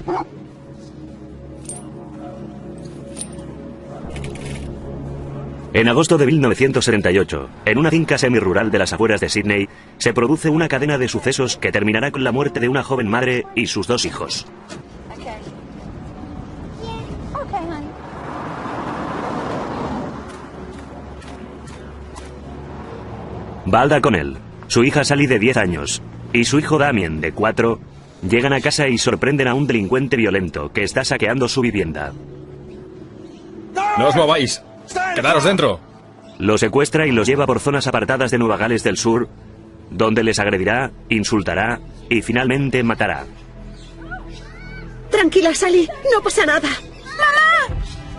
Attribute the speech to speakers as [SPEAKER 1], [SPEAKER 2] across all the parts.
[SPEAKER 1] En agosto de 1978, en una finca semirural de las afueras de Sídney, se produce una cadena de sucesos que terminará con la muerte de una joven madre y sus 2 hijos. Valda Connell, su hija Sally de 10 años y su hijo Damien de 4 llegan a casa y sorprenden a un delincuente violento que está saqueando su vivienda.
[SPEAKER 2] ¡No os mováis! ¡Quedaros dentro!
[SPEAKER 1] Los secuestra y los lleva por zonas apartadas de Nueva Gales del Sur, donde les agredirá, insultará y finalmente matará.
[SPEAKER 3] Tranquila, Sally, no pasa nada. ¡Mamá!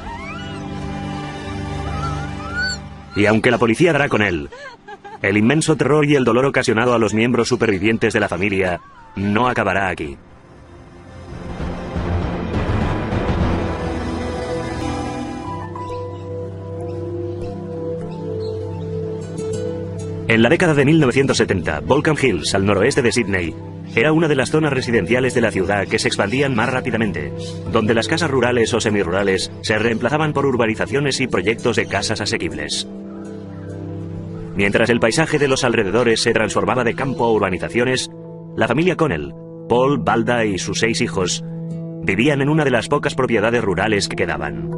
[SPEAKER 1] Y aunque la policía dará con él, el inmenso terror y el dolor ocasionado a los miembros supervivientes de la familia no acabará aquí. En la década de 1970, Baulkham Hills, al noroeste de Sídney, era una de las zonas residenciales de la ciudad que se expandían más rápidamente, donde las casas rurales o semirurales se reemplazaban por urbanizaciones y proyectos de casas asequibles. Mientras el paisaje de los alrededores se transformaba de campo a urbanizaciones, la familia Connell, Paul, Valda y sus 6 hijos, vivían en una de las pocas propiedades rurales que quedaban.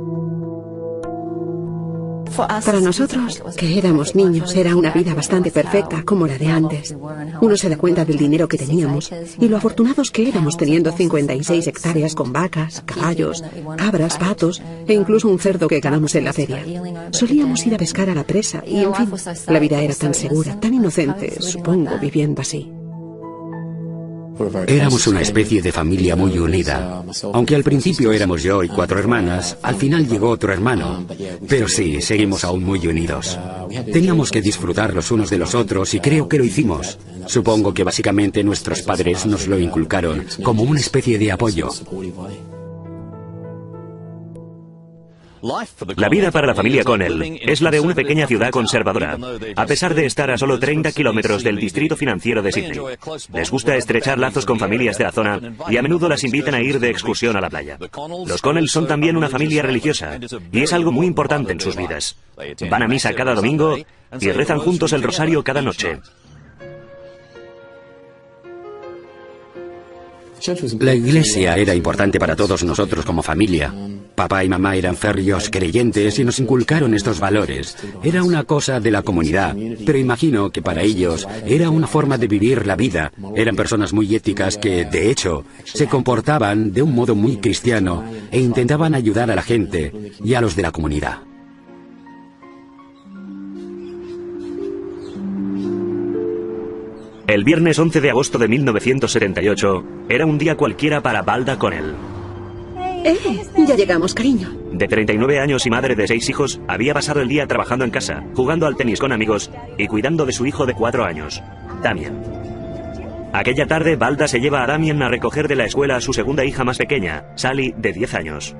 [SPEAKER 3] Para nosotros, que éramos niños, era una vida bastante perfecta, como la de antes. Uno se da cuenta del dinero que teníamos y lo afortunados que éramos teniendo 56 hectáreas con vacas, caballos, cabras, patos e incluso un cerdo que ganamos en la feria. Solíamos ir a pescar a la presa y, en fin, la vida era tan segura, tan inocente, supongo, viviendo así.
[SPEAKER 4] Éramos una especie de familia muy unida. Aunque al principio éramos yo y 4 hermanas, al final llegó otro hermano. Pero sí, seguimos aún muy unidos. Teníamos que disfrutar los unos de los otros y creo que lo hicimos. Supongo que básicamente nuestros padres nos lo inculcaron como una especie de apoyo.
[SPEAKER 1] La vida para la familia Connell es la de una pequeña ciudad conservadora, a pesar de estar a solo 30 kilómetros del distrito financiero de Sídney. Les gusta estrechar lazos con familias de la zona y a menudo las invitan a ir de excursión a la playa. Los Connell son también una familia religiosa y es algo muy importante en sus vidas. Van a misa cada domingo y rezan juntos el rosario cada noche.
[SPEAKER 4] La iglesia era importante para todos nosotros como familia. Papá y mamá eran férreos creyentes y nos inculcaron estos valores. Era una cosa de la comunidad, pero imagino que para ellos era una forma de vivir la vida. Eran personas muy éticas que, de hecho, se comportaban de un modo muy cristiano e intentaban ayudar a la gente y a los de la comunidad.
[SPEAKER 1] El viernes 11 de agosto de 1978 era un día cualquiera para Valda Connell.
[SPEAKER 3] Ya llegamos, cariño.
[SPEAKER 1] De 39 años y madre de 6 hijos, había pasado el día trabajando en casa, jugando al tenis con amigos y cuidando de su hijo de 4 años, Damien. Aquella tarde, Valda se lleva a Damien a recoger de la escuela a su segunda hija más pequeña, Sally, de 10 años.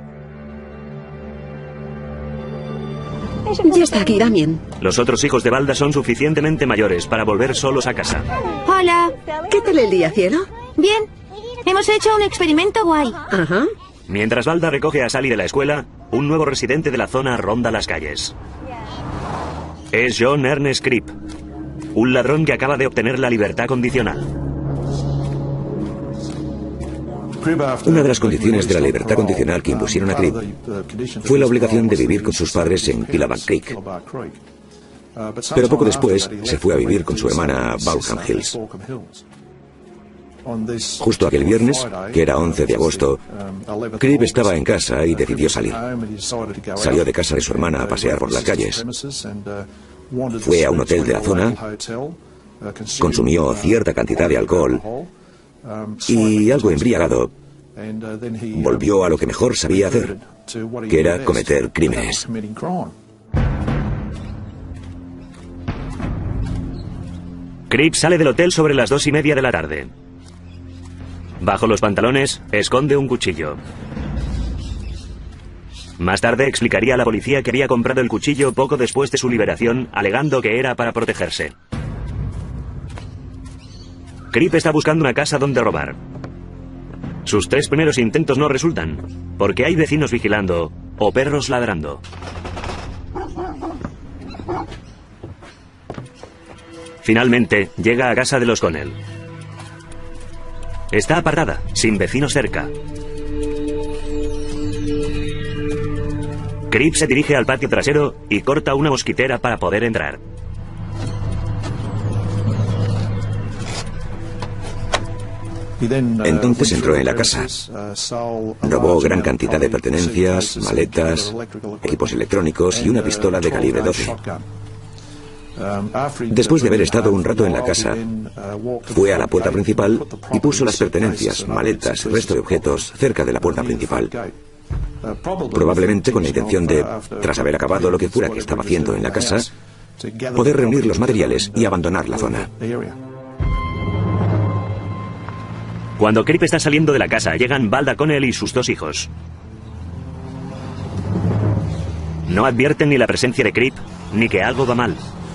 [SPEAKER 3] Ya está aquí, Damien.
[SPEAKER 1] Los otros hijos de Valda son suficientemente mayores para volver solos a casa.
[SPEAKER 5] Hola.
[SPEAKER 3] ¿Qué tal el día, cielo?
[SPEAKER 5] Bien. Hemos hecho un experimento guay.
[SPEAKER 3] Ajá.
[SPEAKER 1] Mientras Valda recoge a Sally de la escuela, un nuevo residente de la zona ronda las calles. Es John Ernest Cripp, un ladrón que acaba de obtener la libertad condicional.
[SPEAKER 6] Una de las condiciones de la libertad condicional que impusieron a Cripp fue la obligación de vivir con sus padres en Killaban Creek. Pero poco después se fue a vivir con su hermana a Baulkham Hills. Justo aquel viernes, que era 11 de agosto, Cripp estaba en casa y decidió salir. Salió de casa de su hermana a pasear por las calles. Fue a un hotel de la zona, consumió cierta cantidad de alcohol y, algo embriagado, volvió a lo que mejor sabía hacer, que era cometer crímenes.
[SPEAKER 1] Cripp sale del hotel sobre las 2:30 de la tarde. Bajo los pantalones, esconde un cuchillo. Más tarde explicaría a la policía que había comprado el cuchillo poco después de su liberación, alegando que era para protegerse. Cripp está buscando una casa donde robar. Sus 3 primeros intentos no resultan, porque hay vecinos vigilando o perros ladrando. Finalmente, llega a casa de los Connell. Está apartada, sin vecinos cerca. Creep se dirige al patio trasero y corta una mosquitera para poder entrar.
[SPEAKER 6] Entonces entró en la casa. Robó gran cantidad de pertenencias, maletas, equipos electrónicos y una pistola de calibre 12. Después de haber estado un rato en la casa, fue a la puerta principal y puso las pertenencias, maletas y resto de objetos cerca de la puerta principal. Probablemente con la intención de, tras haber acabado lo que fuera que estaba haciendo en la casa, poder reunir los materiales y abandonar la zona.
[SPEAKER 1] Cuando Creep está saliendo de la casa, llegan Valda Connell y sus 2 hijos. No advierten ni la presencia de Creep, ni que algo va mal.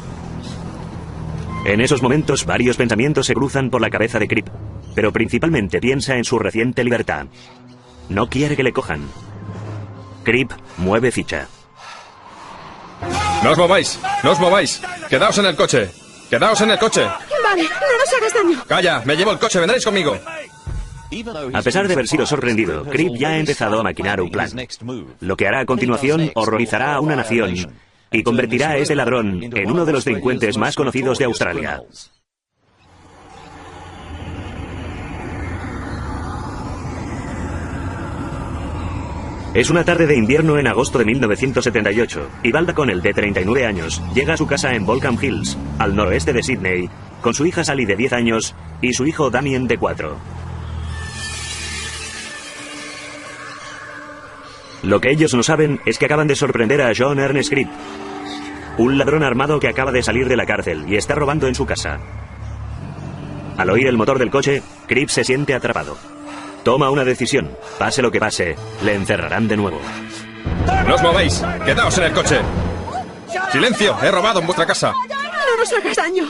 [SPEAKER 1] En esos momentos, varios pensamientos se cruzan por la cabeza de Creep, pero principalmente piensa en su reciente libertad. No quiere que le cojan. Creep mueve ficha.
[SPEAKER 2] ¡No os mováis! ¡No os mováis! ¡Quedaos en el coche! ¡Quedaos en el coche!
[SPEAKER 3] Vale, no nos hagas daño.
[SPEAKER 2] ¡Calla! ¡Me llevo el coche! ¡Vendréis conmigo!
[SPEAKER 1] A pesar de haber sido sorprendido, Creep ya ha empezado a maquinar un plan. Lo que hará a continuación horrorizará a una nación y convertirá a este ladrón en uno de los delincuentes más conocidos de Australia. Es una tarde de invierno en agosto de 1978 y Valda Connell, de 39 años, llega a su casa en Baulkham Hills, al noroeste de Sydney, con su hija Sally, de 10 años, y su hijo Damien, de 4. Lo que ellos no saben es que acaban de sorprender a John Ernest Creep, un ladrón armado que acaba de salir de la cárcel y está robando en su casa. Al oír el motor del coche, Creep se siente atrapado. Toma una decisión. Pase lo que pase, le encerrarán de nuevo.
[SPEAKER 2] ¡No os movéis! ¡Quedaos en el coche! ¡Silencio! ¡He robado en vuestra casa!
[SPEAKER 3] No nos hagas daño.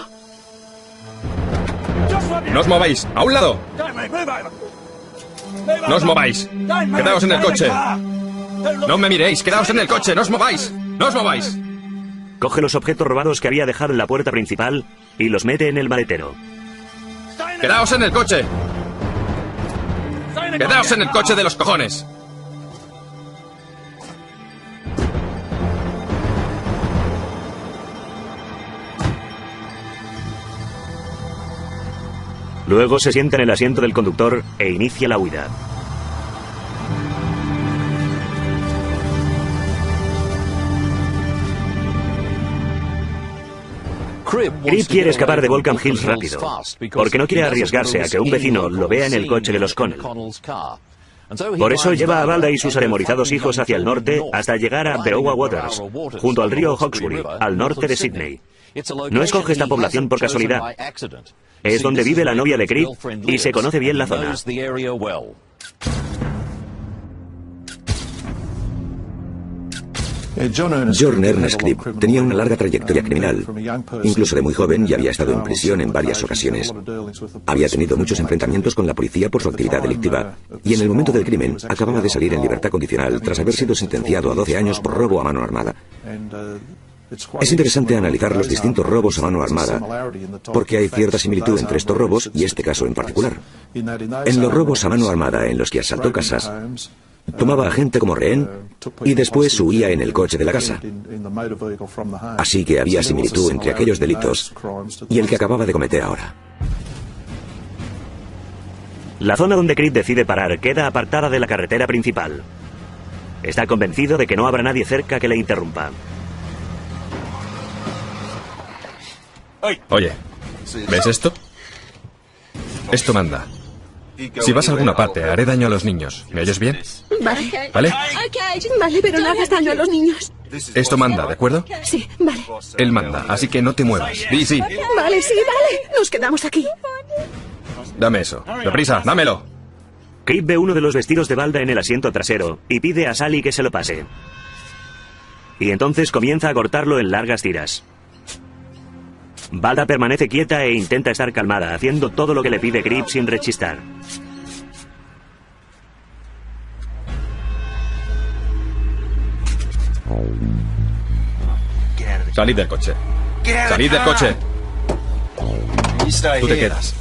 [SPEAKER 2] ¡No os mováis! ¡A un lado! ¡No os mováis! ¡Quedaos en el coche! ¡No me miréis! ¡Quedaos en el coche! ¡No os mováis! ¡No os mováis!
[SPEAKER 1] Coge los objetos robados que había dejado en la puerta principal y los mete en el maletero.
[SPEAKER 2] ¡Quedaos en el coche! ¡Quedaos en el coche de los cojones!
[SPEAKER 1] Luego se sienta en el asiento del conductor e inicia la huida. Creep quiere escapar de Baulkham Hills rápido, porque no quiere arriesgarse a que un vecino lo vea en el coche de los Connell. Por eso lleva a Valda y sus atemorizados hijos hacia el norte hasta llegar a Berowa Waters, junto al río Hawkesbury, al norte de Sydney. No escoge esta población por casualidad. Es donde vive la novia de Creep y se conoce bien la zona.
[SPEAKER 6] John Ernest Creep tenía una larga trayectoria criminal. Incluso de muy joven ya había estado en prisión en varias ocasiones. Había tenido muchos enfrentamientos con la policía por su actividad delictiva y en el momento del crimen acababa de salir en libertad condicional tras haber sido sentenciado a 12 años por robo a mano armada. Es interesante analizar los distintos robos a mano armada, porque hay cierta similitud entre estos robos y este caso en particular. En los robos a mano armada en los que asaltó casas, tomaba a gente como rehén y después huía en el coche de la casa. Así que había similitud entre aquellos delitos y el que acababa de cometer ahora.
[SPEAKER 1] La zona donde Creep decide parar queda apartada de la carretera principal. Está convencido de que no habrá nadie cerca que le interrumpa.
[SPEAKER 2] Oye, ¿ves esto? Esto manda. Si vas a alguna parte, haré daño a los niños. ¿Me oyes bien?
[SPEAKER 3] Vale.
[SPEAKER 2] ¿Vale?
[SPEAKER 3] Vale, pero no hagas daño a los niños.
[SPEAKER 2] Esto manda, ¿de acuerdo?
[SPEAKER 3] Sí, vale.
[SPEAKER 2] Él manda, así que no te muevas. Di sí.
[SPEAKER 3] Vale, sí, vale. Nos quedamos aquí.
[SPEAKER 2] Dame eso. Deprisa, dámelo.
[SPEAKER 1] Creep ve uno de los vestidos de Valda en el asiento trasero y pide a Sally que se lo pase. Y entonces comienza a cortarlo en largas tiras. Valda permanece quieta e intenta estar calmada, haciendo todo lo que le pide Creep sin rechistar.
[SPEAKER 2] Salid del coche. ¡Salid del coche! Tú te quedas.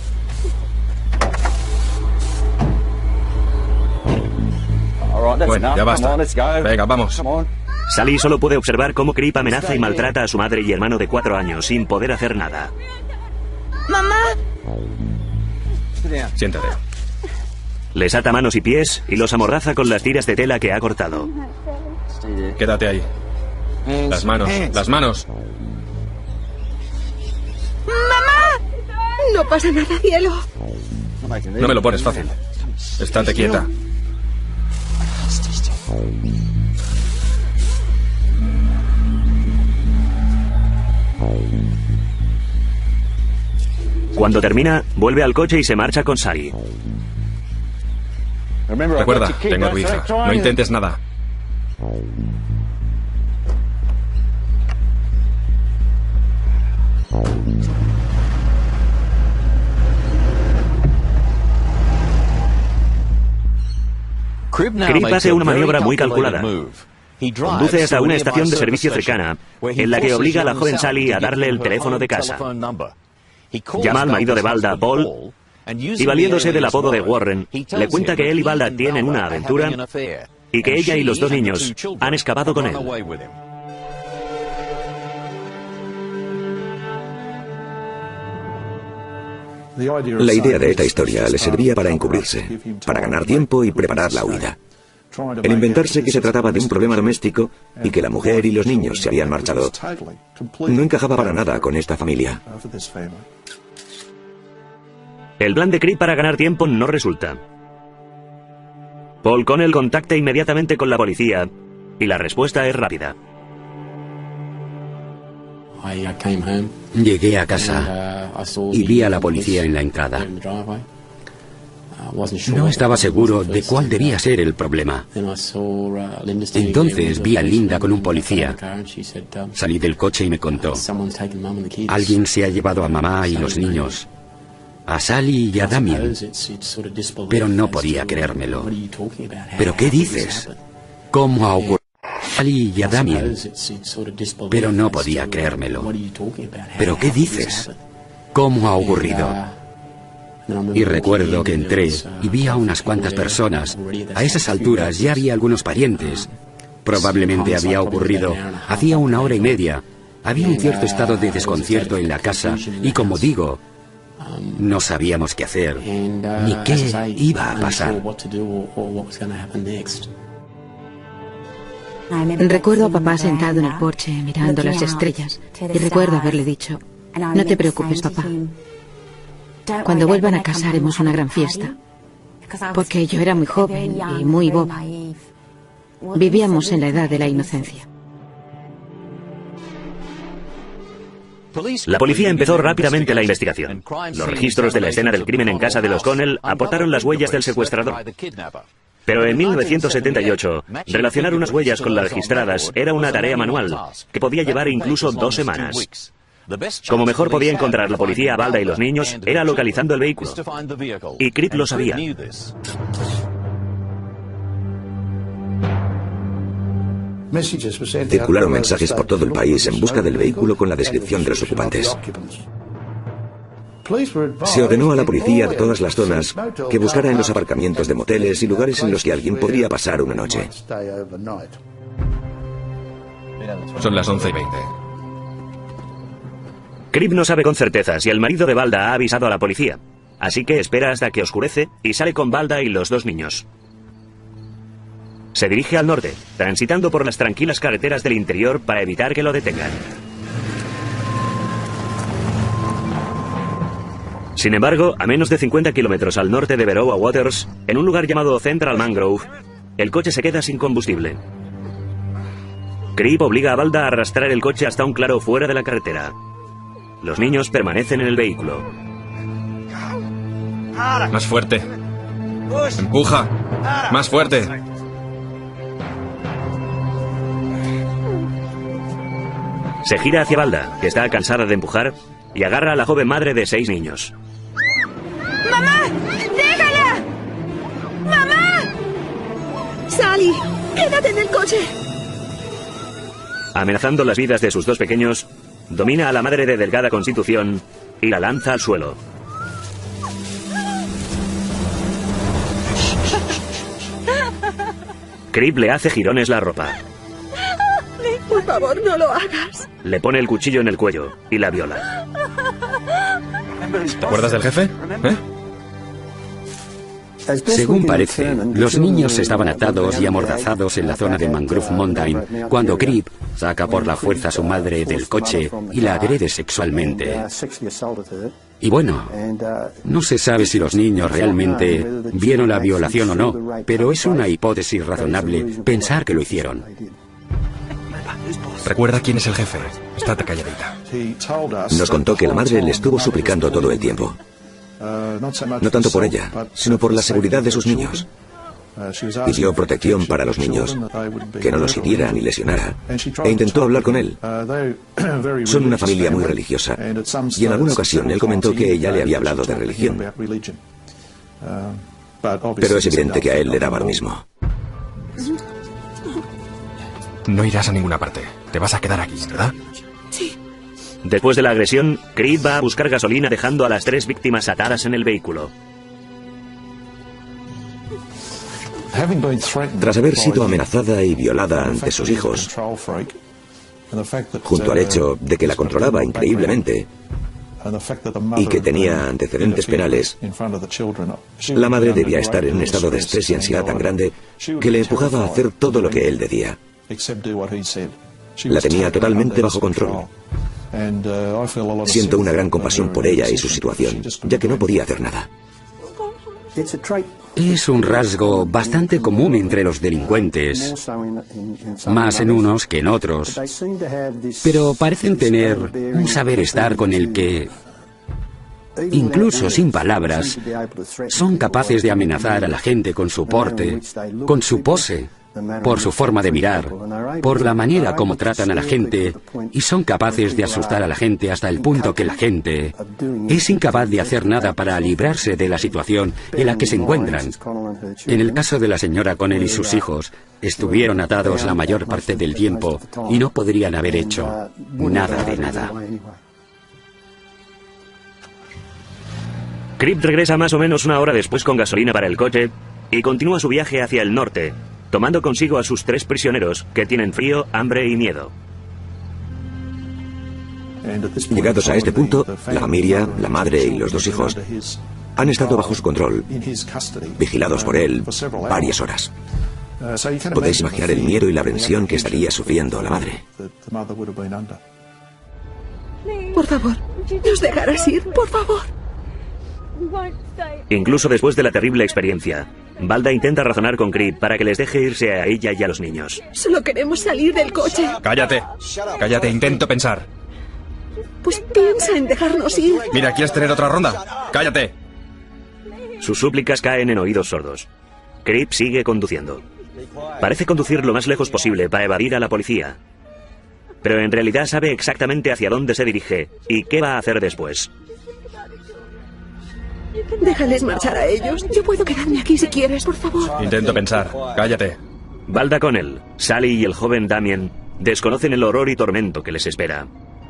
[SPEAKER 2] Bueno, ya basta. Venga, vamos.
[SPEAKER 1] Sally solo puede observar cómo Creep amenaza y maltrata a su madre y hermano de 4 años, sin poder hacer nada.
[SPEAKER 5] ¡Mamá!
[SPEAKER 2] Siéntate.
[SPEAKER 1] Les ata manos y pies y los amordaza con las tiras de tela que ha cortado.
[SPEAKER 2] Quédate ahí. Las manos, las manos.
[SPEAKER 5] ¡Mamá!
[SPEAKER 3] No pasa nada, cielo.
[SPEAKER 2] No me lo pones fácil. Estate quieta.
[SPEAKER 1] Cuando termina, vuelve al coche y se marcha con Sally.
[SPEAKER 2] Recuerda, tengo a tu hija. No intentes nada.
[SPEAKER 1] Creep hace una maniobra muy calculada. Conduce hasta una estación de servicio cercana, en la que obliga a la joven Sally a darle el teléfono de casa. Llama al marido de Valda, Paul, y valiéndose del apodo de Warren, le cuenta que él y Valda tienen una aventura y que ella y los 2 niños han escapado con él.
[SPEAKER 6] La idea de esta historia le servía para encubrirse, para ganar tiempo y preparar la huida. El inventarse que se trataba de un problema doméstico y que la mujer y los niños se habían marchado no encajaba para nada con esta familia.
[SPEAKER 1] El plan de Creep para ganar tiempo no resulta. Paul Connell contacta inmediatamente con la policía y la respuesta es rápida.
[SPEAKER 4] Llegué a casa y vi a la policía en la entrada. No estaba seguro de cuál debía ser el problema. Entonces vi a Linda con un policía. Salí del coche y me contó: alguien se ha llevado a mamá y los niños, a Sally y a Damien. Pero no podía creérmelo. ¿Pero qué dices? ¿Cómo ha ocurrido? Sally y a Damien. Pero no podía creérmelo. ¿Pero qué dices? ¿Cómo ha ocurrido? Y recuerdo que entré y vi a unas cuantas personas. A esas alturas ya había algunos parientes. Probablemente había ocurrido hacía 1 hora y media. Había un cierto estado de desconcierto en la casa y, como digo, no sabíamos qué hacer ni qué iba a pasar.
[SPEAKER 7] Recuerdo a papá sentado en el porche mirando las estrellas y recuerdo haberle dicho: no te preocupes, papá. Cuando vuelvan a casa haremos una gran fiesta. Porque yo era muy joven y muy boba. Vivíamos en la edad de la inocencia.
[SPEAKER 1] La policía empezó rápidamente la investigación. Los registros de la escena del crimen en casa de los Connell aportaron las huellas del secuestrador. Pero en 1978, relacionar unas huellas con las registradas era una tarea manual, que podía llevar incluso 2 semanas. Como mejor podía encontrar la policía a Valda y los niños era localizando el vehículo. Y Creep lo sabía.
[SPEAKER 6] Circularon mensajes por todo el país en busca del vehículo con la descripción de los ocupantes. Se ordenó a la policía de todas las zonas que buscara en los aparcamientos de moteles y lugares en los que alguien podría pasar una noche.
[SPEAKER 2] Son las 11:20.
[SPEAKER 1] Creep no sabe con certeza si el marido de Valda ha avisado a la policía, así que espera hasta que oscurece y sale con Valda y los 2 niños. Se dirige al norte, transitando por las tranquilas carreteras del interior para evitar que lo detengan. Sin embargo, a menos de 50 kilómetros al norte de Berowra Waters, en un lugar llamado Central Mangrove, el coche se queda sin combustible. Creep obliga a Valda a arrastrar el coche hasta un claro fuera de la carretera. Los niños permanecen en el vehículo.
[SPEAKER 2] Más fuerte. Empuja. Más fuerte.
[SPEAKER 1] Se gira hacia Valda, que está cansada de empujar, y agarra a la joven madre de 6 niños.
[SPEAKER 5] ¡Mamá! ¡Déjala! ¡Mamá!
[SPEAKER 3] Sally, quédate en el coche.
[SPEAKER 1] Amenazando las vidas de sus dos pequeños, domina a la madre de delgada constitución y la lanza al suelo. Crip le hace jirones la ropa.
[SPEAKER 3] Por favor, no lo hagas.
[SPEAKER 1] Le pone el cuchillo en el cuello y la viola.
[SPEAKER 2] ¿Te acuerdas del jefe? ¿Eh?
[SPEAKER 4] Según parece, los niños estaban atados y amordazados en la zona de Mangrove Mountain cuando Crip saca por la fuerza a su madre del coche y la agrede sexualmente. Y bueno, no se sabe si los niños realmente vieron la violación o no, pero es una hipótesis razonable pensar que lo hicieron.
[SPEAKER 2] Recuerda quién es el jefe. Estate calladita.
[SPEAKER 6] Nos contó que la madre le estuvo suplicando todo el tiempo. No tanto por ella, sino por la seguridad de sus niños. Pidió protección para los niños, que no los hiriera ni lesionara, e intentó hablar con él. Son una familia muy religiosa, y en alguna ocasión él comentó que ella le había hablado de religión. Pero es evidente que a él le daba lo mismo.
[SPEAKER 2] No irás a ninguna parte. Te vas a quedar aquí, ¿verdad?
[SPEAKER 3] Sí.
[SPEAKER 1] Después de la agresión, Crip va a buscar gasolina dejando a las tres víctimas atadas en el vehículo.
[SPEAKER 6] Tras haber sido amenazada y violada ante sus hijos, junto al hecho de que la controlaba increíblemente y que tenía antecedentes penales, la madre debía estar en un estado de estrés y ansiedad tan grande que le empujaba a hacer todo lo que él decía. La tenía totalmente bajo control. Siento una gran compasión por ella y su situación, ya que no podía hacer nada.
[SPEAKER 4] Es un rasgo bastante común entre los delincuentes, más en unos que en otros, pero parecen tener un saber estar con el que, incluso sin palabras, son capaces de amenazar a la gente con su porte, con su pose, por su forma de mirar, por la manera como tratan a la gente, y son capaces de asustar a la gente hasta el punto que la gente es incapaz de hacer nada para librarse de la situación en la que se encuentran. En el caso de la señora Connell y sus hijos, estuvieron atados la mayor parte del tiempo y no podrían haber hecho nada de nada.
[SPEAKER 1] Crip regresa más o menos una hora después con gasolina para el coche y continúa su viaje hacia el norte, tomando consigo a sus tres prisioneros que tienen frío, hambre y miedo.
[SPEAKER 6] Llegados a este punto, la familia, la madre y los dos hijos han estado bajo su control, vigilados por él varias horas. Podéis imaginar el miedo y la aprensión que estaría sufriendo la madre.
[SPEAKER 3] Por favor, ¿nos dejarás ir? Por favor.
[SPEAKER 1] Incluso después de la terrible experiencia, Valda intenta razonar con Crip para que les deje irse a ella y a los niños.
[SPEAKER 3] Solo queremos salir del coche.
[SPEAKER 2] ¡Cállate! ¡Cállate! Intento pensar.
[SPEAKER 3] Pues piensa en dejarnos ir.
[SPEAKER 2] Mira, ¿quieres tener otra ronda? ¡Cállate!
[SPEAKER 1] Sus súplicas caen en oídos sordos. Crip sigue conduciendo. Parece conducir lo más lejos posible para evadir a la policía. Pero en realidad sabe exactamente hacia dónde se dirige y qué va a hacer después.
[SPEAKER 3] Déjales marchar a ellos. Yo puedo quedarme aquí si quieres, por favor.
[SPEAKER 2] Intento pensar. Cállate.
[SPEAKER 1] Valda Connell, Sally y el joven Damien desconocen el horror y tormento que les espera.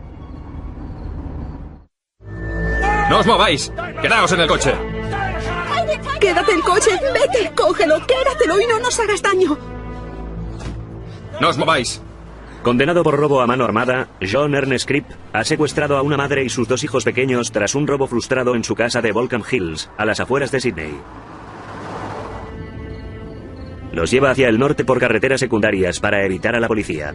[SPEAKER 2] ¡No os mováis! ¡Quedaos en el coche!
[SPEAKER 3] ¡Quédate el coche! ¡Vete! ¡Cógelo! ¡Quédatelo y no nos hagas daño!
[SPEAKER 2] ¡No os mováis!
[SPEAKER 1] Condenado por robo a mano armada, John Ernest Crip ha secuestrado a una madre y sus dos hijos pequeños tras un robo frustrado en su casa de Volcam Hills, a las afueras de Sydney. Los lleva hacia el norte por carreteras secundarias para evitar a la policía.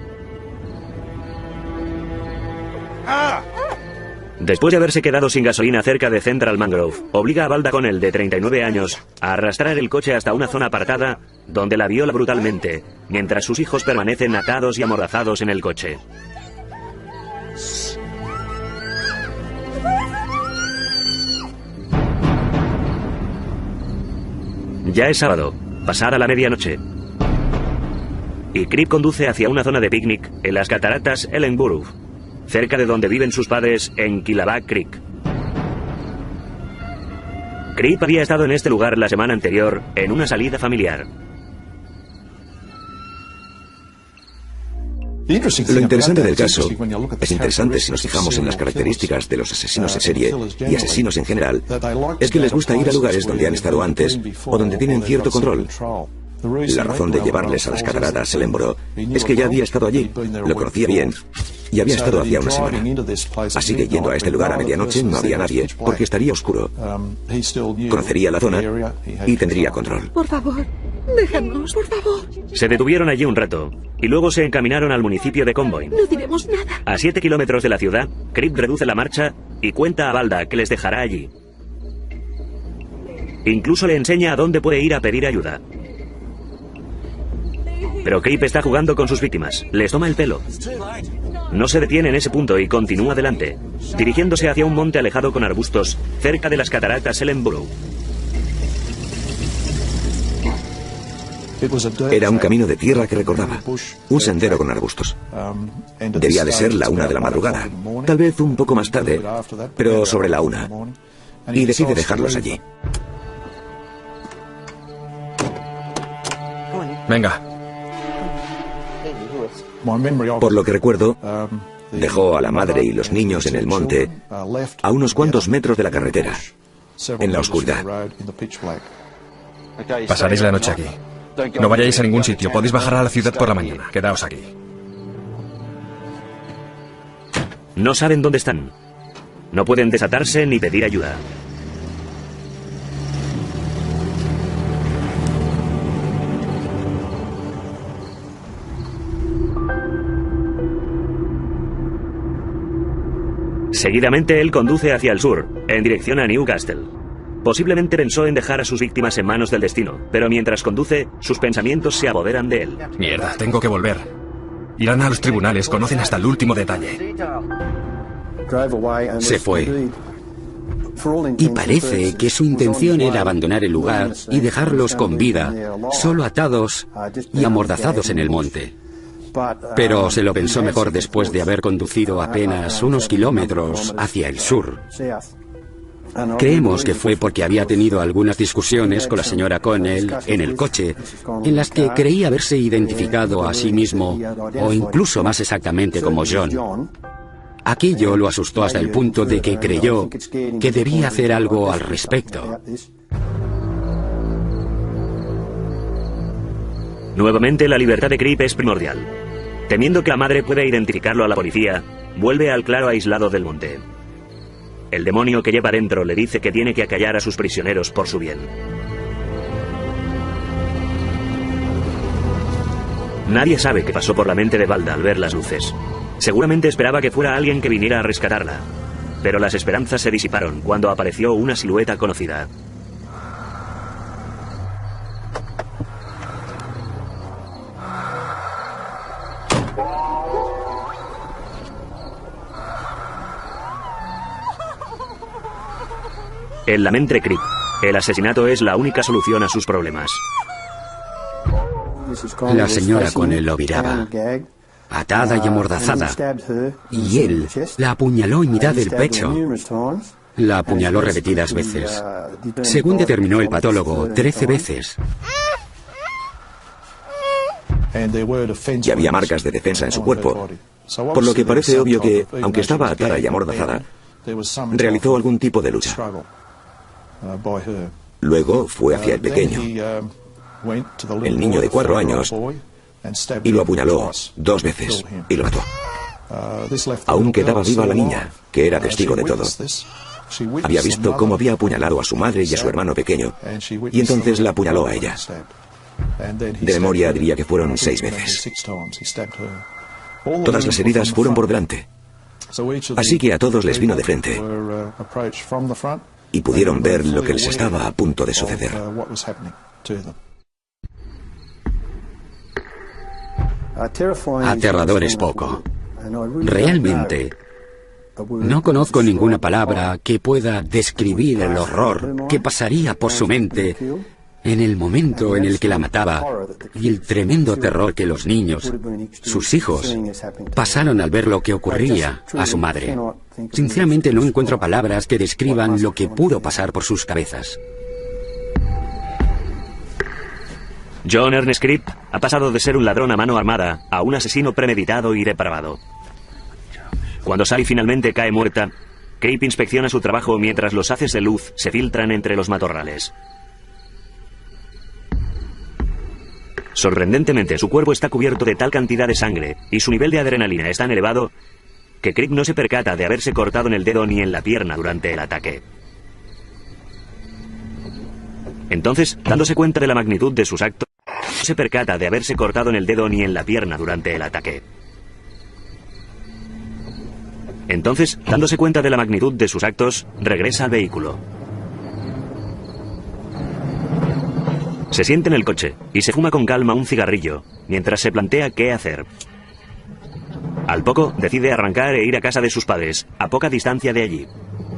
[SPEAKER 1] Después de haberse quedado sin gasolina cerca de Central Mangrove, obliga a Valda Connell, de 39 años, a arrastrar el coche hasta una zona apartada donde la viola brutalmente, mientras sus hijos permanecen atados y amordazados en el coche. Ya es sábado, pasada la medianoche, y Crip conduce hacia una zona de picnic en las cataratas Ellenborough, cerca de donde viven sus padres en Killaback Creek. Crip había estado en este lugar la semana anterior en una salida familiar.
[SPEAKER 6] Lo interesante del caso, es interesante si nos fijamos en las características de los asesinos en serie y asesinos en general, es que les gusta ir a lugares donde han estado antes o donde tienen cierto control. La razón de llevarles a las cataratas Selemboro es que ya había estado allí, lo conocía bien y había estado hacía una semana. Así que yendo a este lugar a medianoche no había nadie porque estaría oscuro. Conocería la zona y tendría control.
[SPEAKER 3] Por favor, déjanos, por favor.
[SPEAKER 1] Se detuvieron allí un rato y luego se encaminaron al municipio de Convoy.
[SPEAKER 3] No diremos nada.
[SPEAKER 1] A 7 kilómetros de la ciudad, Cripp reduce la marcha y cuenta a Balda que les dejará allí. Incluso le enseña a dónde puede ir a pedir ayuda. Pero Cripp está jugando con sus víctimas. Les toma el pelo. No se detiene en ese punto y continúa adelante, dirigiéndose hacia un monte alejado con arbustos, cerca de las cataratas Selemboro.
[SPEAKER 6] Era un camino de tierra que recordaba, un sendero con arbustos. Debía de ser la 1 de la madrugada, tal vez un poco más tarde, pero sobre la 1. Y decide dejarlos allí.
[SPEAKER 2] Venga.
[SPEAKER 6] Por lo que recuerdo, dejó a la madre y los niños en el monte, a unos cuantos metros de la carretera, en la oscuridad.
[SPEAKER 2] Pasaréis la noche aquí. No vayáis a ningún sitio. Podéis bajar a la ciudad por la mañana. Quedaos aquí.
[SPEAKER 1] No saben dónde están. No pueden desatarse ni pedir ayuda. Seguidamente él conduce hacia el sur, en dirección a Newcastle. Posiblemente pensó en dejar a sus víctimas en manos del destino, pero mientras conduce, sus pensamientos se apoderan de él.
[SPEAKER 2] Mierda, tengo que volver. Irán a los tribunales, conocen hasta el último detalle.
[SPEAKER 4] Se fue. Y parece que su intención era abandonar el lugar y dejarlos con vida, solo atados y amordazados en el monte. Pero se lo pensó mejor después de haber conducido apenas unos kilómetros hacia el sur. Creemos que fue porque había tenido algunas discusiones con la señora Connell en el coche, en las que creía haberse identificado a sí mismo, o incluso más exactamente como John. Aquello lo asustó hasta el punto de que creyó que debía hacer algo al respecto.
[SPEAKER 1] Nuevamente la libertad de Cripp es primordial. Temiendo que la madre pueda identificarlo a la policía, vuelve al claro aislado del monte. El demonio que lleva dentro le dice que tiene que acallar a sus prisioneros por su bien. Nadie sabe qué pasó por la mente de Balda al ver las luces. Seguramente esperaba que fuera alguien que viniera a rescatarla, pero las esperanzas se disiparon cuando apareció una silueta conocida. En la mente Cripp, el asesinato es la única solución a sus problemas.
[SPEAKER 4] La señora Connell lo miraba, atada y amordazada, y él la apuñaló en mitad del pecho. La apuñaló repetidas veces. Según determinó el patólogo, 13 veces.
[SPEAKER 6] Y había marcas de defensa en su cuerpo, por lo que parece obvio que, aunque estaba atada y amordazada, realizó algún tipo de lucha. Luego fue hacia el pequeño, el niño de 4 años, y lo apuñaló 2 veces y lo mató. Aún quedaba viva la niña, que era testigo de todo. Había visto cómo había apuñalado a su madre y a su hermano pequeño, y entonces la apuñaló a ella. De memoria diría que fueron 6 veces. Todas las heridas fueron por delante, así que a todos les vino de frente y pudieron ver lo que les estaba a punto de suceder.
[SPEAKER 4] Aterrador es poco. Realmente, no conozco ninguna palabra que pueda describir el horror que pasaría por su mente en el momento en el que la mataba y el tremendo terror que los niños, sus hijos, pasaron al ver lo que ocurría a su madre. Sinceramente no encuentro palabras que describan lo que pudo pasar por sus cabezas.
[SPEAKER 1] John Ernest Cripp Ha pasado de ser un ladrón a mano armada a un asesino premeditado y depravado. Cuando Sally finalmente cae muerta, Creep inspecciona su trabajo mientras los haces de luz se filtran entre los matorrales. Sorprendentemente, su cuerpo está cubierto de tal cantidad de sangre y su nivel de adrenalina es tan elevado que Creep no se percata de haberse cortado en el dedo ni en la pierna durante el ataque. Entonces, dándose cuenta de la magnitud de sus actos, no se percata de haberse cortado en el dedo ni en la pierna durante el ataque. Entonces, dándose cuenta de la magnitud de sus actos, regresa al vehículo. Se siente en el coche y se fuma con calma un cigarrillo, mientras se plantea qué hacer. Al poco, decide arrancar e ir a casa de sus padres, a poca distancia de allí.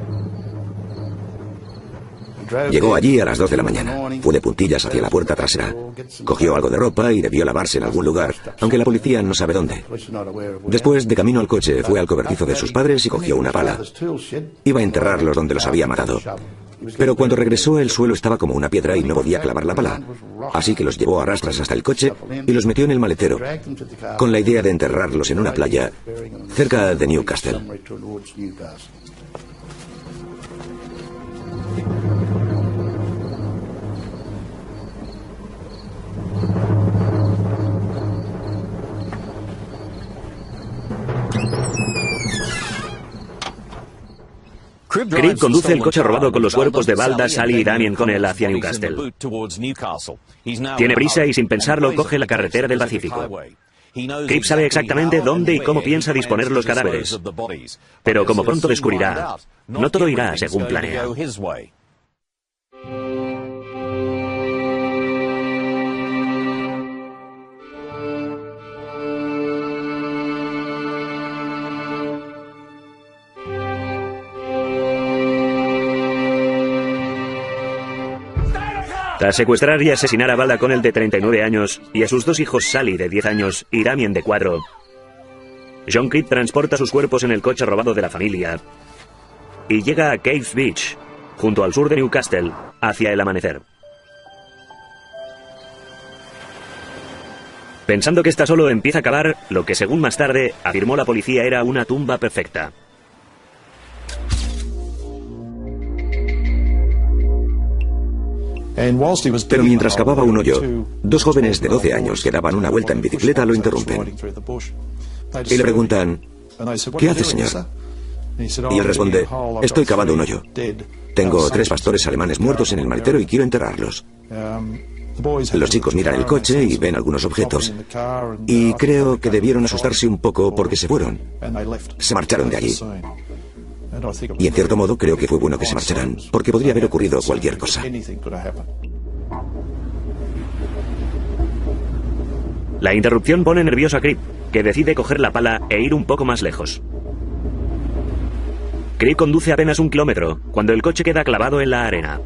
[SPEAKER 6] Llegó allí a las 2 de la mañana. Fue de puntillas hacia la puerta trasera. Cogió algo de ropa y debió lavarse en algún lugar, aunque la policía no sabe dónde. Después, de camino al coche, fue al cobertizo de sus padres y cogió una pala. Iba a enterrarlos donde los había matado. Pero cuando regresó, el suelo estaba como una piedra y no podía clavar la pala. Así que los llevó a rastras hasta el coche y los metió en el maletero, con la idea de enterrarlos en una playa cerca de Newcastle.
[SPEAKER 1] Creep conduce el coche robado con los cuerpos de Valda, Sally y Damien Connell hacia Newcastle. Tiene prisa y sin pensarlo coge la carretera del Pacífico. Creep sabe exactamente dónde y cómo piensa disponer los cadáveres. Pero como pronto descubrirá, no todo irá según planea. Tras secuestrar y asesinar a Valda Connell de 39 años y a sus dos hijos Sally de 10 años y Damien de 4, John Creep transporta sus cuerpos en el coche robado de la familia y llega a Caves Beach, junto al sur de Newcastle, hacia el amanecer. Pensando que está solo, empieza a cavar lo que, según más tarde, afirmó la policía era una tumba perfecta.
[SPEAKER 6] Pero mientras cavaba un hoyo, dos jóvenes de 12 años que daban una vuelta en bicicleta lo interrumpen. Y le preguntan, ¿qué hace, señor? Y él responde, estoy cavando un hoyo. Tengo 3 pastores alemanes muertos en el maletero y quiero enterrarlos. Los chicos miran el coche y ven algunos objetos. Y creo que debieron asustarse un poco porque se fueron. Se marcharon de allí. Y en cierto modo creo que fue bueno que se marcharan, porque podría haber ocurrido cualquier cosa.
[SPEAKER 1] La interrupción pone nervioso a Creep, que decide coger la pala e ir un poco más lejos. Creep conduce apenas 1 kilómetro, cuando el coche queda clavado en la arena.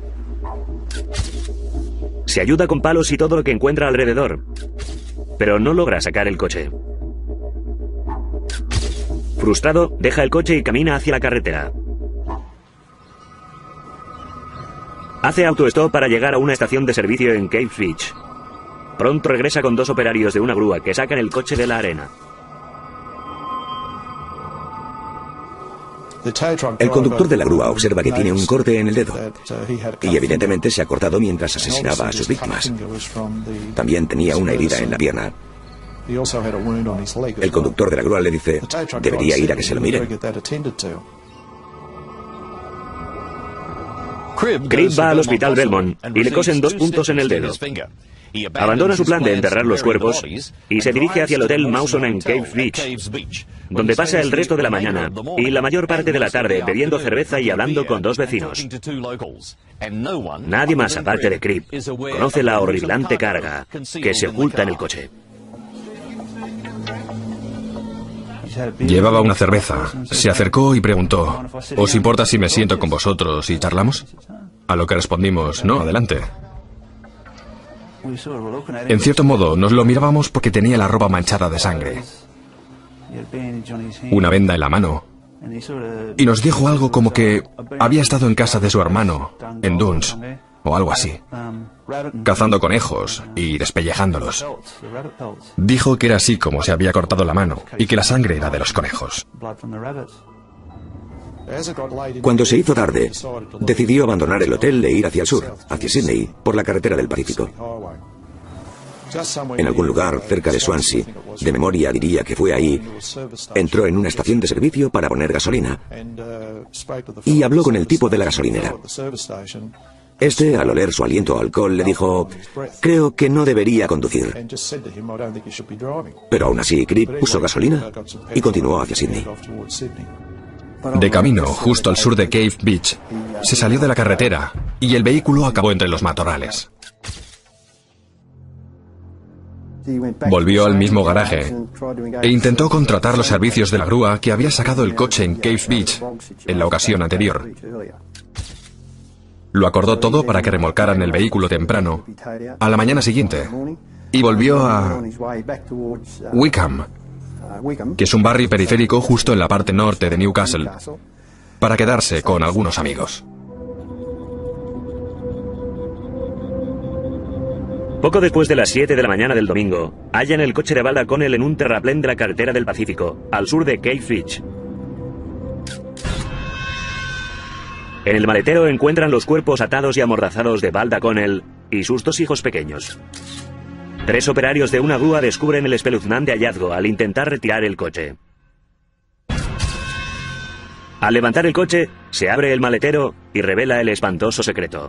[SPEAKER 1] Se ayuda con palos y todo lo que encuentra alrededor, pero no logra sacar el coche. Frustrado, deja el coche y camina hacia la carretera. Hace autostop para llegar a una estación de servicio en Caves Beach. Pronto regresa con 2 operarios de una grúa que sacan el coche de la arena.
[SPEAKER 6] El conductor de la grúa observa que tiene un corte en el dedo y evidentemente se ha cortado mientras asesinaba a sus víctimas. También tenía una herida en la pierna. El conductor de la grúa le dice, debería ir a que se lo miren.
[SPEAKER 1] Creep va al hospital Belmont y le cosen 2 puntos en el dedo. Abandona su plan de enterrar los cuerpos y se dirige hacia el hotel Mawson en Caves Beach, donde pasa el resto de la mañana y la mayor parte de la tarde bebiendo cerveza y hablando con 2 vecinos. Nadie más, aparte de Creep, conoce la horripilante carga que se oculta en el coche.
[SPEAKER 2] Llevaba una cerveza. Se acercó y preguntó, ¿os importa si me siento con vosotros y charlamos? A lo que respondimos, no, adelante. En cierto modo, nos lo mirábamos porque tenía la ropa manchada de sangre, una venda en la mano, y nos dijo algo como que había estado en casa de su hermano, en Duns, o algo así, cazando conejos y despellejándolos. Dijo que era así como se había cortado la mano y que la sangre era de los conejos.
[SPEAKER 6] Cuando se hizo tarde, decidió abandonar el hotel e ir hacia el sur, hacia Sydney, por la carretera del Pacífico. En algún lugar cerca de Swansea, de memoria diría que fue ahí, entró en una estación de servicio para poner gasolina y habló con el tipo de la gasolinera. Este, al oler su aliento a alcohol, le dijo: creo que no debería conducir. Pero aún así, Cribb puso gasolina y continuó hacia Sydney.
[SPEAKER 2] De camino, justo al sur de Cave Beach, se salió de la carretera y el vehículo acabó entre los matorrales. Volvió al mismo garaje e intentó contratar los servicios de la grúa que había sacado el coche en Cave Beach en la ocasión anterior. Lo acordó todo para que remolcaran el vehículo temprano, a la mañana siguiente, y volvió a Wickham, que es un barrio periférico justo en la parte norte de Newcastle, para quedarse con algunos amigos.
[SPEAKER 1] Poco después de las 7 de la mañana del domingo, hallan el coche de Valda Connell en un terraplén de la carretera del Pacífico, al sur de Cave Beach. En el maletero encuentran los cuerpos atados y amordazados de Valda Connell y sus 2 hijos pequeños. 3 operarios de una grúa descubren el espeluznante hallazgo al intentar retirar el coche. Al levantar el coche, se abre el maletero y revela el espantoso secreto.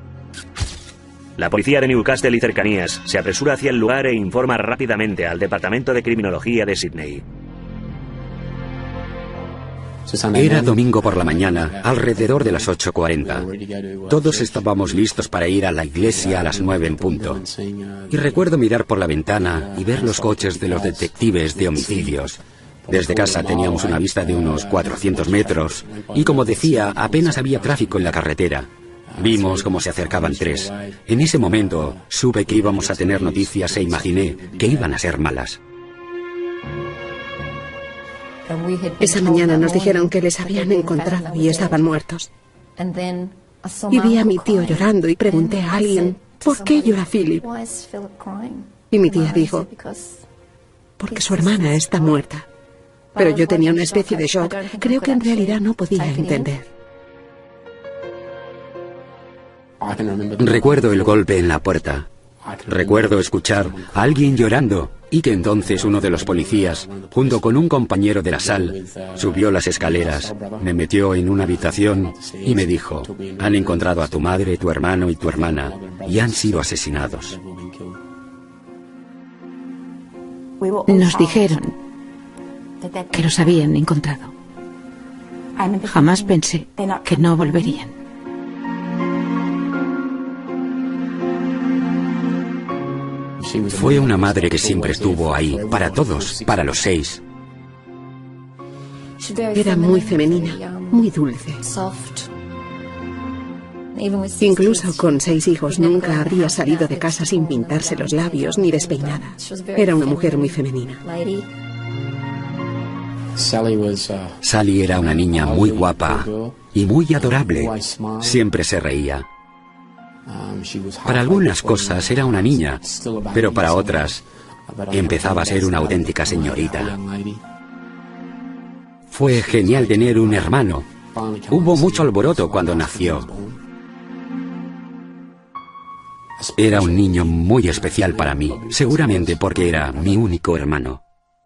[SPEAKER 1] La policía de Newcastle y cercanías se apresura hacia el lugar e informa rápidamente al Departamento de Criminología de Sydney.
[SPEAKER 4] Era domingo por la mañana, alrededor de las 8:40. Todos estábamos listos para ir a la iglesia a las 9 en punto. Y recuerdo mirar por la ventana y ver los coches de los detectives de homicidios. Desde casa teníamos una vista de unos 400 metros y, como decía, apenas había tráfico en la carretera. Vimos cómo se acercaban 3. En ese momento supe que íbamos a tener noticias e imaginé que iban a ser malas.
[SPEAKER 3] Esa mañana nos dijeron que les habían encontrado y estaban muertos. Y vi a mi tío llorando y pregunté a alguien: ¿por qué llora Philip? Y mi tía dijo: porque su hermana está muerta. Pero yo tenía una especie de shock. Creo que en realidad no podía entender.
[SPEAKER 4] Recuerdo el golpe en la puerta. Recuerdo escuchar a alguien llorando y que entonces uno de los policías, junto con un compañero de la sal, subió las escaleras, me metió en una habitación y me dijo: han encontrado a tu madre, tu hermano y tu hermana y han sido asesinados.
[SPEAKER 7] Nos dijeron que los habían encontrado. Jamás pensé que no volverían.
[SPEAKER 4] Fue una madre que siempre estuvo ahí, para todos, para los 6.
[SPEAKER 3] Era muy femenina, muy dulce. Incluso con 6 hijos nunca habría salido de casa sin pintarse los labios ni despeinada. Era una mujer muy femenina.
[SPEAKER 4] Sally era una niña muy guapa y muy adorable. Siempre se reía. Para algunas cosas era una niña, pero para otras empezaba a ser una auténtica señorita. Fue genial tener un hermano. Hubo mucho alboroto cuando nació. Era un niño muy especial para mí, seguramente porque era mi único hermano.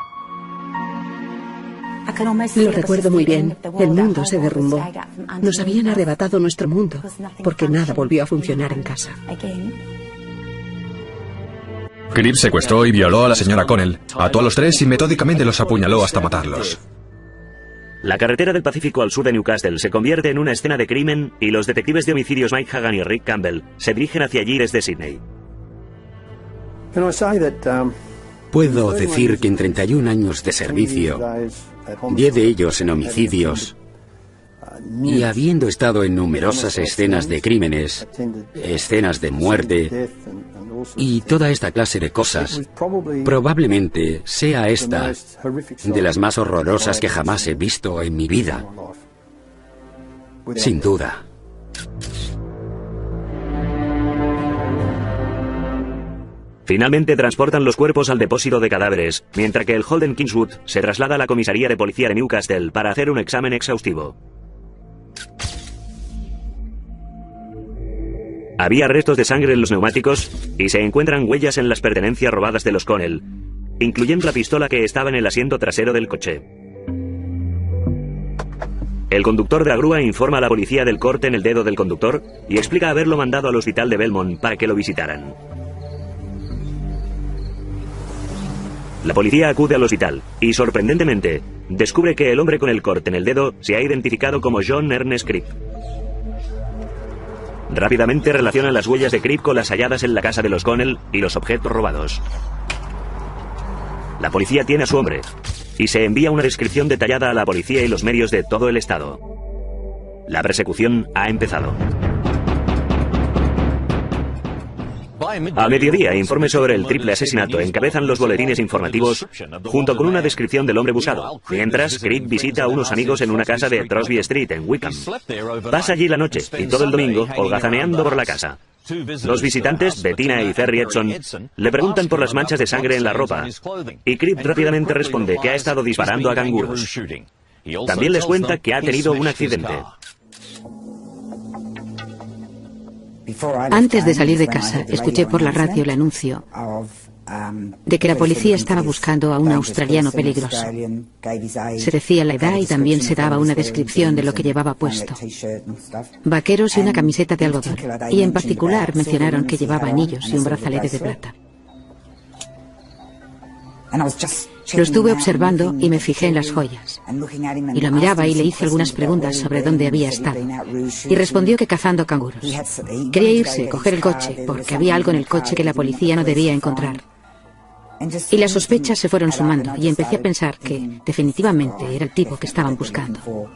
[SPEAKER 3] Lo recuerdo muy bien. El mundo se derrumbó. Nos habían arrebatado nuestro mundo, porque nada volvió a funcionar en casa.
[SPEAKER 2] Cribb secuestró y violó a la señora Connell, ató a los 3 y metódicamente los apuñaló hasta matarlos.
[SPEAKER 1] La carretera del Pacífico al sur de Newcastle se convierte en una escena de crimen y los detectives de homicidios Mike Hagan y Rick Campbell se dirigen hacia allí desde Sydney.
[SPEAKER 4] Puedo decir que en 31 años de servicio, 10 de ellos en homicidios, y habiendo estado en numerosas escenas de crímenes, escenas de muerte y toda esta clase de cosas, probablemente sea esta de las más horrorosas que jamás he visto en mi vida. Sin duda.
[SPEAKER 1] Finalmente transportan los cuerpos al depósito de cadáveres, mientras que el Holden Kingswood se traslada a la comisaría de policía de Newcastle para hacer un examen exhaustivo. Había restos de sangre en los neumáticos y se encuentran huellas en las pertenencias robadas de los Connell, incluyendo la pistola que estaba en el asiento trasero del coche. El conductor de la grúa informa a la policía del corte en el dedo del conductor y explica haberlo mandado al hospital de Belmont para que lo visitaran. La policía acude al hospital y, sorprendentemente, descubre que el hombre con el corte en el dedo se ha identificado como John Ernest Cribb. Rápidamente relacionan las huellas de Cribb con las halladas en la casa de los Connell y los objetos robados. La policía tiene a su hombre y se envía una descripción detallada a la policía y los medios de todo el estado. La persecución ha empezado. A mediodía, informes sobre el triple asesinato encabezan los boletines informativos junto con una descripción del hombre buscado, mientras Cribb visita a unos amigos en una casa de Crosby Street en Wickham. Pasa allí la noche y todo el domingo holgazaneando por la casa. Los visitantes, Bettina y Ferry Edson, le preguntan por las manchas de sangre en la ropa y Cribb rápidamente responde que ha estado disparando a canguros. También les cuenta que ha tenido un accidente.
[SPEAKER 7] Antes de salir de casa, escuché por la radio el anuncio de que la policía estaba buscando a un australiano peligroso. Se decía la edad y también se daba una descripción de lo que llevaba puesto. Vaqueros y una camiseta de algodón. Y en particular mencionaron que llevaba anillos y un brazalete de plata. Lo estuve observando y me fijé en las joyas. Y lo miraba y le hice algunas preguntas sobre dónde había estado. Y respondió que cazando canguros. Quería irse, coger el coche, porque había algo en el coche que la policía no debía encontrar. Y las sospechas se fueron sumando y empecé a pensar que definitivamente era el tipo que estaban buscando.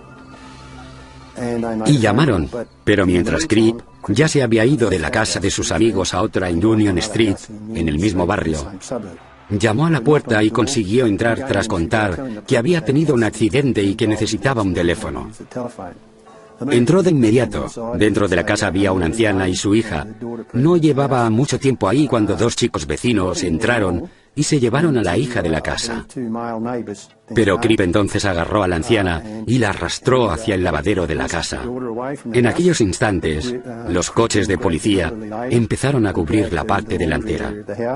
[SPEAKER 4] Y llamaron, pero mientras Cribb ya se había ido de la casa de sus amigos a otra en Union Street, en el mismo barrio, llamó a la puerta y consiguió entrar tras contar que había tenido un accidente y que necesitaba un teléfono. Entró de inmediato. Dentro de la casa había una anciana y su hija. No llevaba mucho tiempo ahí cuando dos chicos vecinos entraron y se llevaron a la hija de la casa. Pero Cribb entonces agarró a la anciana y la arrastró hacia el lavadero de la casa. En aquellos instantes, los coches de policía empezaron a cubrir la parte delantera.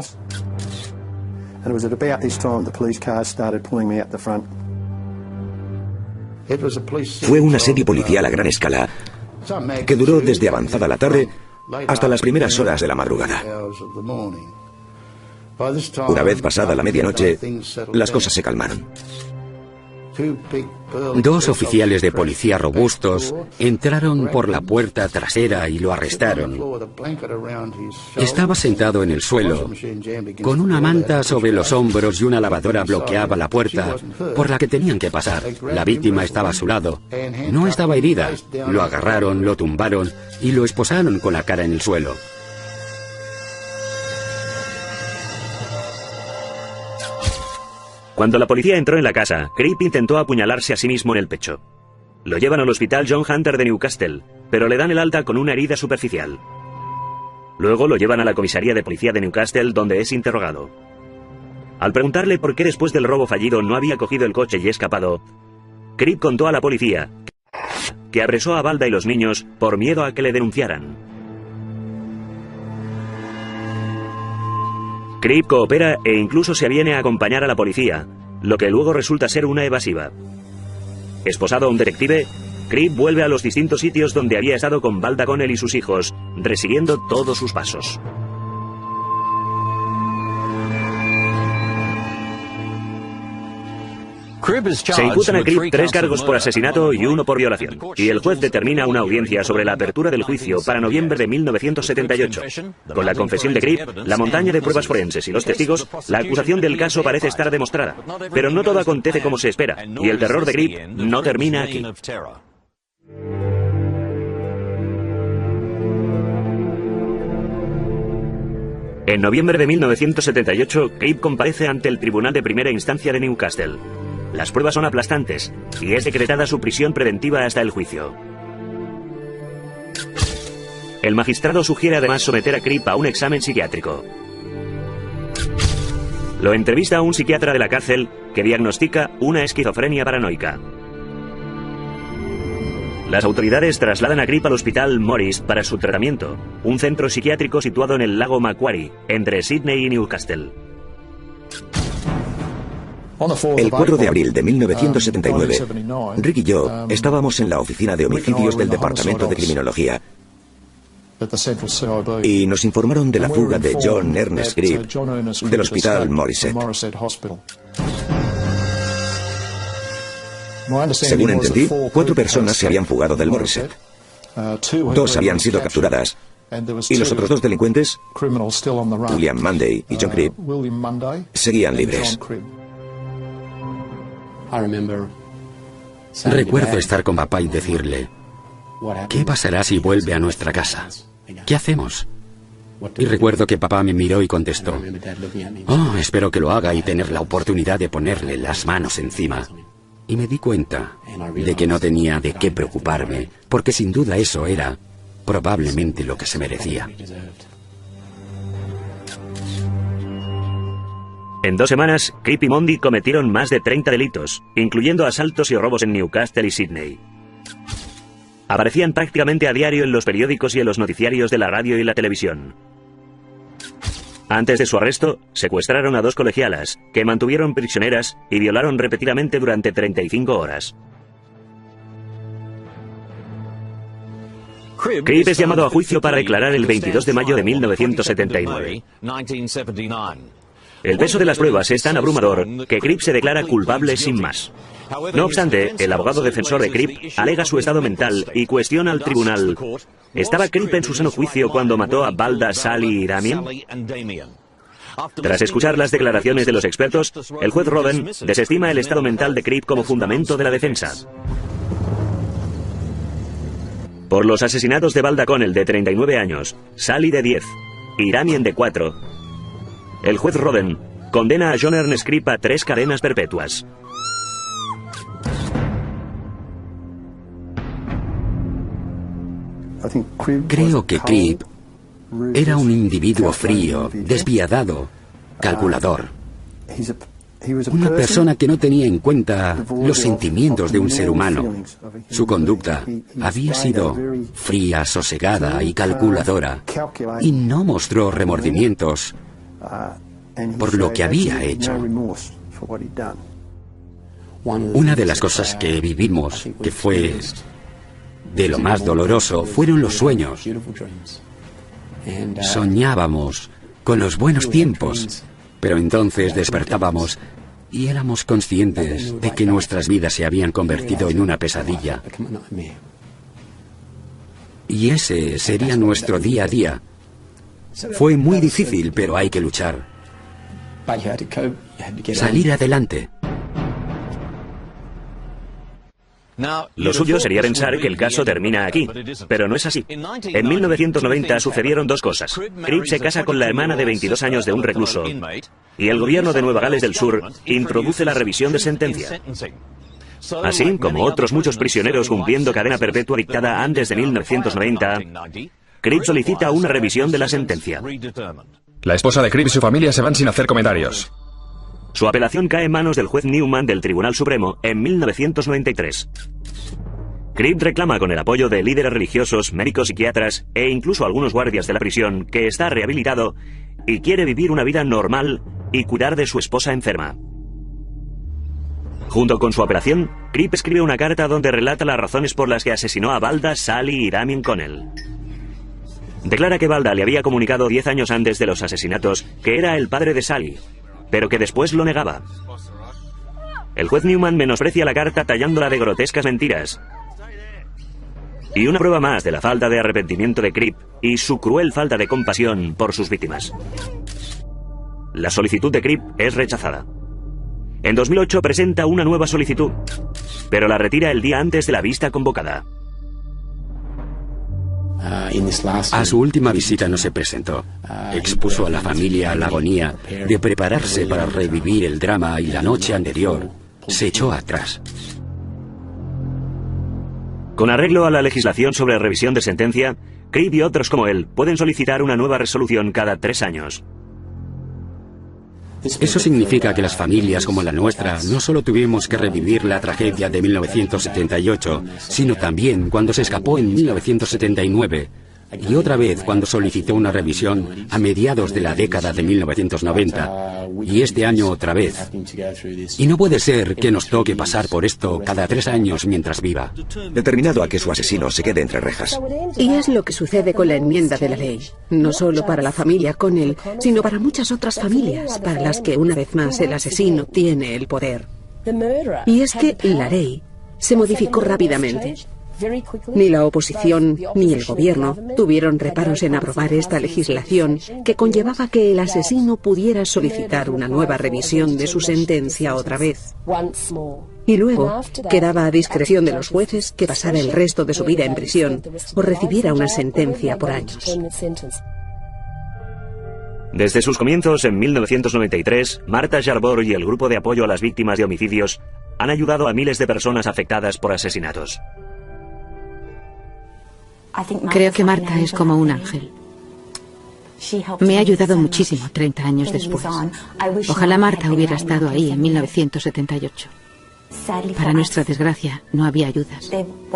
[SPEAKER 6] Fue un asedio policial a gran escala que duró desde avanzada la tarde hasta las primeras horas de la madrugada. Una vez pasada la medianoche, las cosas se calmaron.
[SPEAKER 4] Dos oficiales de policía robustos entraron por la puerta trasera y lo arrestaron. Estaba sentado en el suelo, con una manta sobre los hombros y una lavadora bloqueaba la puerta por la que tenían que pasar. La víctima estaba a su lado. No estaba herida. Lo agarraron, lo tumbaron y lo esposaron con la cara en el suelo.
[SPEAKER 1] Cuando la policía entró en la casa, Cribb intentó apuñalarse a sí mismo en el pecho. Lo llevan al hospital John Hunter de Newcastle, pero le dan el alta con una herida superficial. Luego lo llevan a la comisaría de policía de Newcastle, donde es interrogado. Al preguntarle por qué después del robo fallido no había cogido el coche y escapado, Cribb contó a la policía que apresó a Balda y los niños por miedo a que le denunciaran. Cribb coopera e incluso se aviene a acompañar a la policía, lo que luego resulta ser una evasiva. Esposado a un detective, Cribb vuelve a los distintos sitios donde había estado con Balda Connell y sus hijos, resiguiendo todos sus pasos. Se imputan a Cribb 3 cargos por asesinato y 1 por violación, y el juez determina una audiencia sobre la apertura del juicio para noviembre de 1978. Con la confesión de Cribb, la montaña de pruebas forenses y los testigos, la acusación del caso parece estar demostrada. Pero no todo acontece como se espera, y el terror de Cribb no termina aquí. En noviembre de 1978, Cribb comparece ante el Tribunal de Primera Instancia de Newcastle. Las pruebas son aplastantes y es decretada su prisión preventiva hasta el juicio. El magistrado sugiere además someter a Cribb a un examen psiquiátrico. Lo entrevista un psiquiatra de la cárcel que diagnostica una esquizofrenia paranoica. Las autoridades trasladan a Cripp al hospital Morris para su tratamiento, un centro psiquiátrico situado en el lago Macquarie, entre Sydney y Newcastle.
[SPEAKER 6] El 4 de abril de 1979, Rick y yo estábamos en la oficina de homicidios del Departamento de Criminología y nos informaron de la fuga de John Ernest Cripp del hospital Morisset. Según entendí, 4 personas se habían fugado del Morisset. 2 habían sido capturadas y los otros 2 delincuentes, William Munday y John Cripp, seguían libres.
[SPEAKER 4] Recuerdo estar con papá y decirle, ¿qué pasará si vuelve a nuestra casa? ¿Qué hacemos? Y recuerdo que papá me miró y contestó, oh, espero que lo haga y tener la oportunidad de ponerle las manos encima. Y me di cuenta de que no tenía de qué preocuparme, porque sin duda eso era probablemente lo que se merecía.
[SPEAKER 1] En 2 semanas, Cripp y Munday cometieron más de 30 delitos, incluyendo asaltos y robos en Newcastle y Sydney. Aparecían prácticamente a diario en los periódicos y en los noticiarios de la radio y la televisión. Antes de su arresto, secuestraron a 2 colegialas, que mantuvieron prisioneras y violaron repetidamente durante 35 horas. Cripp es llamado a juicio para declarar el 22 de mayo de 1979. El peso de las pruebas es tan abrumador que Cripp se declara culpable sin más. No obstante, el abogado defensor de Cripp alega su estado mental y cuestiona al tribunal: ¿estaba Cripp en su sano juicio cuando mató a Valda, Sally y Damien? Tras escuchar las declaraciones de los expertos, el juez Roden desestima el estado mental de Cripp como fundamento de la defensa. Por los asesinatos de Valda Connell, de 39 años, Sally, de 10, y Damien, de 4, el juez Roden condena a John Ernest Cripp a 3 cadenas perpetuas.
[SPEAKER 4] Creo que Cripp era un individuo frío, despiadado, calculador. Una persona que no tenía en cuenta los sentimientos de un ser humano. Su conducta había sido fría, sosegada y calculadora, y no mostró remordimientos por lo que había hecho. Una de las cosas que vivimos, que fue de lo más doloroso, fueron los sueños. Soñábamos con los buenos tiempos, pero entonces despertábamos y éramos conscientes de que nuestras vidas se habían convertido en una pesadilla. Y ese sería nuestro día a día. Fue muy difícil, pero hay que luchar. Salir adelante.
[SPEAKER 1] Lo suyo sería pensar que el caso termina aquí, pero no es así. En 1990 sucedieron 2 cosas. Cripp se casa con la hermana de 22 años de un recluso, y el gobierno de Nueva Gales del Sur introduce la revisión de sentencia. Así como otros muchos prisioneros cumpliendo cadena perpetua dictada antes de 1990, Cripp solicita una revisión de la sentencia.
[SPEAKER 2] La esposa de Cripp y su familia se van sin hacer comentarios.
[SPEAKER 1] Su apelación cae en manos del juez Newman del Tribunal Supremo en 1993. Cripp reclama, con el apoyo de líderes religiosos, médicos, psiquiatras e incluso algunos guardias de la prisión, que está rehabilitado y quiere vivir una vida normal y cuidar de su esposa enferma. Junto con su apelación, Cripp escribe una carta donde relata las razones por las que asesinó a Valda, Sally y Damien Connell. Declara que Valda le había comunicado 10 años antes de los asesinatos que era el padre de Sally, pero que después lo negaba. El juez Newman menosprecia la carta tallándola de grotescas mentiras. Y una prueba más de la falta de arrepentimiento de Cripp y su cruel falta de compasión por sus víctimas. La solicitud de Cripp es rechazada. En 2008 presenta una nueva solicitud, pero la retira el día antes de la vista convocada.
[SPEAKER 4] A su última visita no se presentó. Expuso a la familia a la agonía de prepararse para revivir el drama y la noche anterior se echó atrás.
[SPEAKER 1] Con arreglo a la legislación sobre revisión de sentencia, Cripp y otros como él pueden solicitar una nueva resolución cada 3 años.
[SPEAKER 4] Eso significa que las familias como la nuestra no solo tuvimos que revivir la tragedia de 1978, sino también cuando se escapó en 1979, y otra vez cuando solicitó una revisión a mediados de la década de 1990, y este año otra vez. Y no puede ser que nos toque pasar por esto cada 3 años mientras viva.
[SPEAKER 6] Determinado a que su asesino se quede entre rejas.
[SPEAKER 3] Y es lo que sucede con la enmienda de la ley. No solo para la familia Connell, sino para muchas otras familias, para las que una vez más el asesino tiene el poder. Y es que la ley se modificó rápidamente. Ni la oposición ni el gobierno tuvieron reparos en aprobar esta legislación que conllevaba que el asesino pudiera solicitar una nueva revisión de su sentencia otra vez. Y luego quedaba a discreción de los jueces que pasara el resto de su vida en prisión o recibiera una sentencia por años.
[SPEAKER 1] Desde sus comienzos en 1993, Martha Yarborough y el grupo de apoyo a las víctimas de homicidios han ayudado a miles de personas afectadas por asesinatos.
[SPEAKER 7] Creo que Marta es como un ángel. Me ha ayudado muchísimo 30 años después. Ojalá Marta hubiera estado ahí en 1978. Para nuestra desgracia, no había ayudas.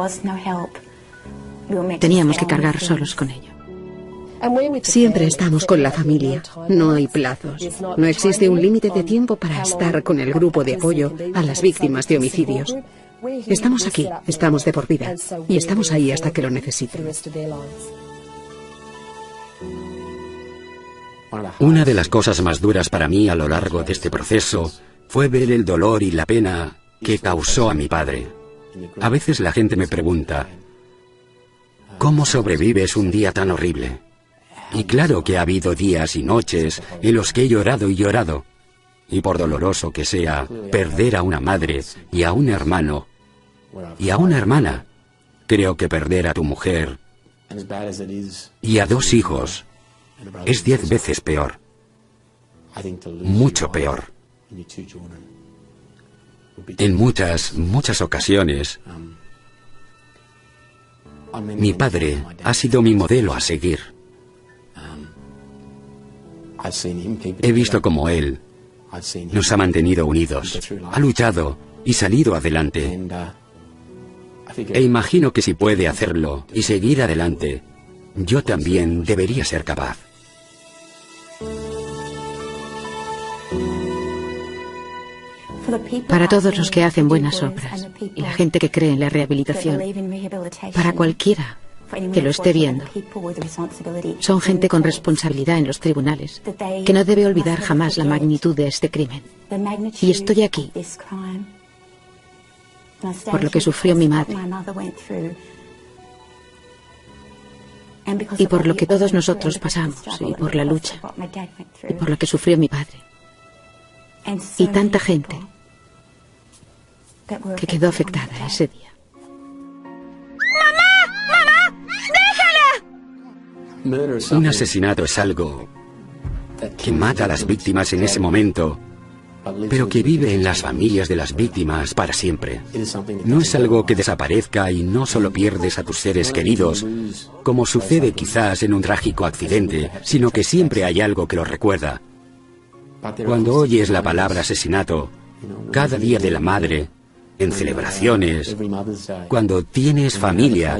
[SPEAKER 7] Teníamos que cargar solos con ello.
[SPEAKER 3] Siempre estamos con la familia. No hay plazos. No existe un límite de tiempo para estar con el grupo de apoyo a las víctimas de homicidios. Estamos aquí, estamos de por vida, y estamos ahí hasta que lo necesiten.
[SPEAKER 4] Una de las cosas más duras para mí a lo largo de este proceso fue ver el dolor y la pena que causó a mi padre. A veces la gente me pregunta, ¿cómo sobrevives un día tan horrible? Y claro que ha habido días y noches en los que he llorado y llorado. Y por doloroso que sea, perder a una madre y a un hermano y a una hermana, creo que perder a tu mujer y a 2 hijos es 10 veces peor. Mucho peor. En muchas ocasiones, mi padre ha sido mi modelo a seguir. He visto cómo él nos ha mantenido unidos, ha luchado y salido adelante. E imagino que si puede hacerlo y seguir adelante, yo también debería ser capaz.
[SPEAKER 7] Para todos los que hacen buenas obras y la gente que cree en la rehabilitación, para cualquiera que lo esté viendo, son gente con responsabilidad en los tribunales, que no debe olvidar jamás la magnitud de este crimen. Y estoy aquí por lo que sufrió mi madre y por lo que todos nosotros pasamos, y por la lucha, y por lo que sufrió mi padre. Y tanta gente que quedó afectada ese día.
[SPEAKER 4] Un asesinato es algo que mata a las víctimas en ese momento, pero que vive en las familias de las víctimas para siempre. No es algo que desaparezca y no solo pierdes a tus seres queridos, como sucede quizás en un trágico accidente, sino que siempre hay algo que lo recuerda. Cuando oyes la palabra asesinato, cada día de la madre, en celebraciones, cuando tienes familia,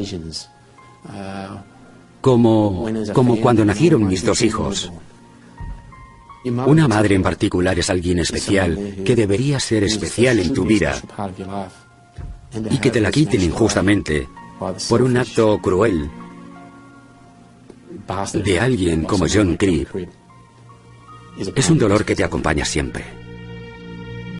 [SPEAKER 4] como cuando nacieron mis 2 hijos. Una madre en particular es alguien especial, que debería ser especial en tu vida, y que te la quiten injustamente por un acto cruel de alguien como John Crip es un dolor que te acompaña siempre.